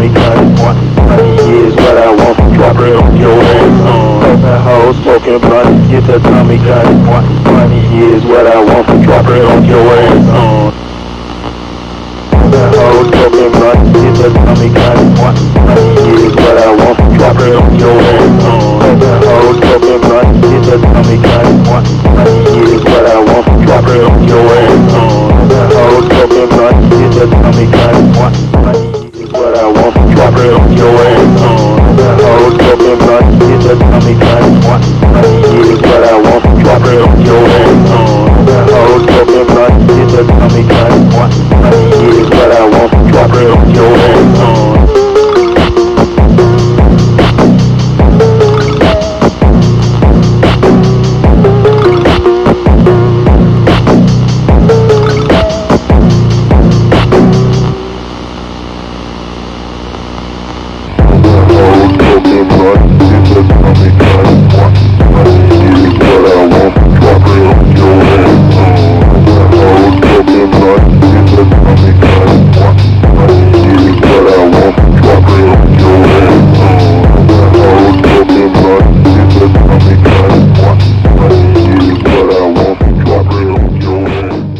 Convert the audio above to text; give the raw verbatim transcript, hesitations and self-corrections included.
cause one money is what I want. Drop it on your ass on the hoe smoking blunt. Get the tummy cause one money is what I want. Drop it on your ass on the hoe smoking blunt. Get the tummy cause one money is what I want. Drop it on your ass on the hoe smoking blunt. Get the tummy cause one money is what I want. Drop it on your ass on the hoe smoking blunt. Get the tummy cause one money is what I want. Drop it on your ass on the hoe smoking blunt. Get the tummy cause one money is what I want. Drop it on your ass on the hoe smoking blunt. Get the tummy cause